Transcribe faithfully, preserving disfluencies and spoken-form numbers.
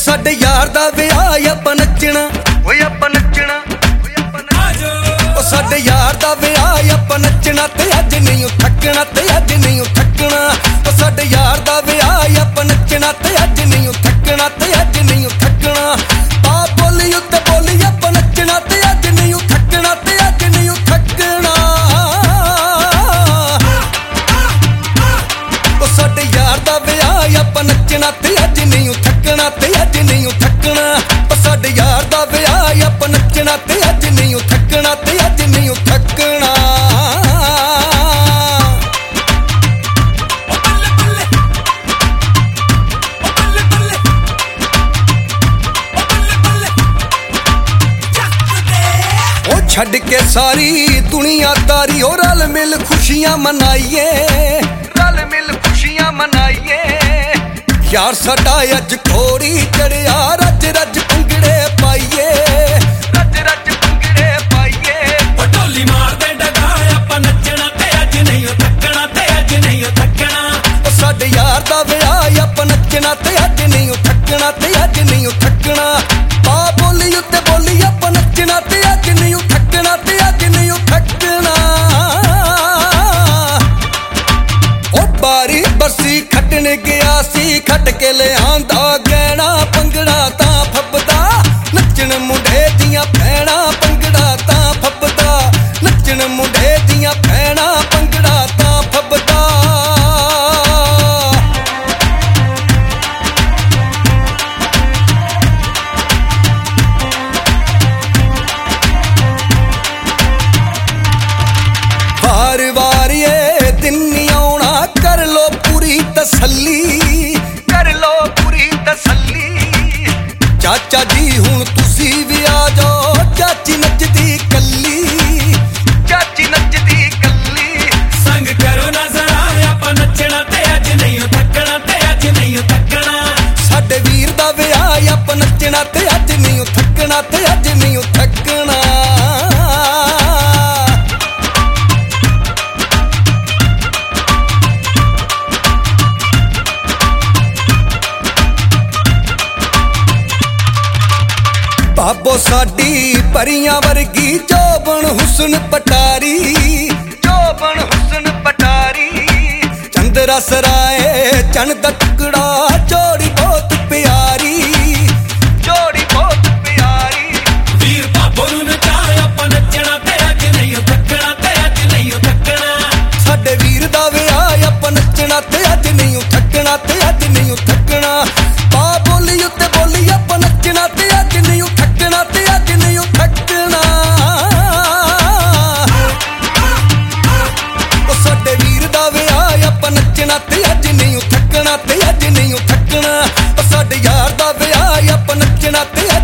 ਸਾਡੇ ਯਾਰ ਦਾ ਵਿਆਹ ਆਪਾਂ ਨੱਚਣਾ, ਓਏ ਆਪਾਂ ਨੱਚਣਾ, ਓ ਸਾਡੇ ਯਾਰ ਦਾ ਵਿਆਹ ਆਪਾਂ ਨੱਚਣਾ ਤੇ ਅੱਜ ਨਹੀਂ ਥੱਕਣਾ, ਤੇ ਅੱਜ ਨਹੀਂ ਥੱਕਣਾ। ਓ ਸਾਡੇ ਯਾਰ ਦਾ ਵਿਆਹ ਆਪਾਂ ਨੱਚਣਾ ਤੇ ਅੱਜ ਨਹੀਂ ਥੱਕਣਾ, ਤੇ ਅੱਜ ਨਹੀਂ ਥੱਕਣਾ। ਆ ਬੋਲੀ ਉੱਤੇ ਬੋਲੀ ਆਪਾਂ ਨੱਚਣਾ ਤੇ ਅੱਜ ਨਹੀਂ ਥੱਕਣਾ, ਤੇ ਅੱਜ ਨਹੀਂ ਥੱਕਣਾ। ਓ ਸਾਡੇ ਯਾਰ ਦਾ ਵਿਆਹ ਆਪਾਂ ਨੱਚਣਾ ਤੇ ਅੱਜ ਨਹੀਂ ਥੱਕਣਾ, ਤੇ ਅੱਜ ਨਹੀਂ ਥੱਕਣਾ। ਓ ਸਾਡੇ ਯਾਰ ਦਾ ਵਿਆਹ ਆਪਾਂ ਨੱਚਣਾ ਤੇ ਅੱਜ ਨਹੀਂ ਥੱਕਣਾ, ਤੇ ਅੱਜ ਨਹੀਂ ਥੱਕਣਾ। ਛੱਡ ਕੇ ਸਾਰੀ ਦੁਨੀਆਦਾਰੀ ਹੋ ਰਲ ਮਿਲ ਖੁਸ਼ੀਆਂ ਮਨਾਈਏ, ਰਲ ਮਿਲ ਖੁਸ਼ੀਆਂ ਮਨਾਈਏ। ਯਾਰ ਸਾਡਾ ਅੱਜ ਘੋੜੀ ਚੜਿਆ, ਰੱਜ ਰੱਜ ਭੰਗੜੇ ਪਾਈਏ, ਰੱਜ ਰੱਜ ਭੰਗੜੇ ਪਾਈਏ। ਓ ਢੋਲੀ ਮਾਰਦੇ ਡਗਾ ਆਪਾਂ ਨੱਚਣਾ ਤੇ ਅੱਜ ਨਹੀਂ ਥੱਕਣਾ, ਤੇ ਅੱਜ ਨਹੀਂ ਥੱਕਣਾ। ਓ ਸਾਡੇ ਯਾਰ ਦਾ ਵਿਆਹ ਆਪਾਂ ਨੱਚਣਾ ਤੇ ਅੱਜ ਨਹੀਂ ਥੱਕਣਾ, ਤੇ ਅੱਜ ਨਹੀਂ ਥੱਕਣਾ। ਆ ਬੋਲੀ ਉੱਤੇ ਬੋਲੀ ਆਪਾਂ ਨੱਚਣਾ ਤੇ ਅੱਜ ਨਹੀਂ ਥੱਕਣਾ, ਤੇ ਅੱਜ ਨਹੀਂ ਥੱਕਣਾ। ਓ ਬਾਰੀ ਬਰਸੀ ਖੱਟਣ ਗਿਆ ਸੀ, ਖੱਟ ਕੇ ਲਿਆਂਦਾ ਗਹਿਣਾ ਭੰਗੜਾ ਤਾਂ ਫੱਬਦਾ। ਨੱਚਣ ਮੁੰਡੇ ਦੀਆਂ ਭੈਣਾਂ ਭੰਗੜਾ ਤਾਂ ਫੱਬਦਾ, ਨੱਚਣ ਮੁੰਡੇ ਦੀਆਂ ਭੈਣਾਂ ਭੰਗੜਾ ਤਾਂ ਫੱਬਦਾ। ਵਾਰ ਵਾਰ ਇਹ ਦਿਨ ਨੀ ਆਉਣਾ, ਕਰ ਲੋ ਪੂਰੀ ਤਸੱਲੀ, ਕਰ ਲੋ ਪੂਰੀ ਤਸੱਲੀ। ਚਾਚਾ ਜੀ ਹੁਣ ਤੁਸੀਂ ਵੀ ਆ ਜਾਓ, ਚਾਚੀ ਨੱਚਦੀ ਕੱਲੀ, ਚਾਚੀ ਨੱਚਦੀ ਕੱਲੀ। ਸੰਗ ਕਰੋ ਨਾ ਜ਼ਰਾ ਆਪਾਂ ਨੱਚਣਾ ਤੇ ਅੱਜ ਨਹੀਂ ਥੱਕਣਾ, ਤੇ ਅੱਜ ਨਹੀਂ ਥੱਕਣਾ। ਸਾਡੇ ਵੀਰ ਦਾ ਵਿਆਹ ਆਪਾਂ ਨੱਚਣਾ ਤੇ ਅੱਜ ਨਹੀਂ ਥੱਕਣਾ, ਤੇ ਅੱਜ ਨਹੀਂ ਥੱਕਣਾ। ਬਾਬੋ ਸਾਡੀ ਪਰੀਆਂ ਵਰਗੀ ਜੋਬਨ ਹੁਸਨ ਪਟਾਰੀ, ਜੋਬਨ ਹੁਸਨ ਪਟਾਰੀ। ਚੰਦਰਾ ਸਰਾਏ ਚੰਨ ਦਾ ਟੁਕੜਾ, ਜੋੜੀ ਬਹੁਤ ਪਿਆਰੀ, ਜੋੜੀ ਬਹੁਤ ਪਿਆਰੀ। ਵੀਰ ਬਾਬੋ ਨੂੰ ਨਚਾ ਆਪਾਂ ਨੱਚਣਾ ਤੇ ਅੱਜ ਨਹੀਂ ਥੱਕਣਾ, ਤੇ ਅੱਜ ਨਹੀਂ ਥੱਕਣਾ। ਸਾਡੇ ਵੀਰ ਦਾ ਵਿਆਹ ਆਪਾਂ ਨੱਚਣਾ ਤੇ ਅੱਜ ਨਹੀਂ ਥੱਕਣਾ, ਤੇ ਅੱਜ ਨਹੀਂ ਥੱਕਣਾ। ਆ ਬੋਲੀ ਉੱਤੇ ਬੋਲੀ ਆਪਾਂ ਨੱਚਣਾ ਤੇ ਅੱਜ ਨਹੀਂ ਥੱਕਣਾ, ਤੇ ਅੱਜ ਨਹੀਂ ਥੱਕਣਾ। ਓ ਸਾਡੇ ਵੀਰ ਦਾ ਵਿਆਹ ਆਪਾਂ ਨੱਚਣਾ ਤੇ ਅੱਜ ਨਹੀਂ ਥੱਕਣਾ, ਤੇ ਅੱਜ ਨਹੀਂ ਥੱਕਣਾ। ਓ ਸਾਡੇ ਯਾਰ ਦਾ ਵਿਆਹ ਆਪਾਂ ਨੱਚਣਾ ਤੇ